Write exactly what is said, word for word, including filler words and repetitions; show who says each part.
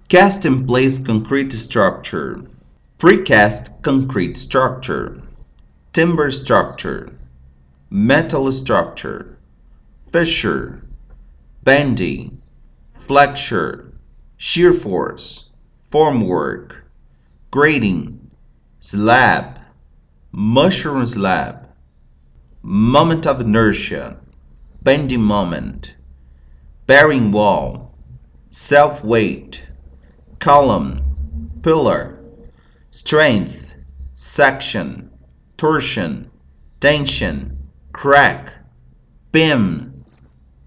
Speaker 1: Cast in place concrete structure, precast concrete structure, timber structure, metal structure, fissure, bending, flexure, shear force, formwork, grading, slab, mushroom slab, moment of inertia, bending moment, bearing wall, self-weight, column, pillar, strength, section, torsion, tension, crack, beam,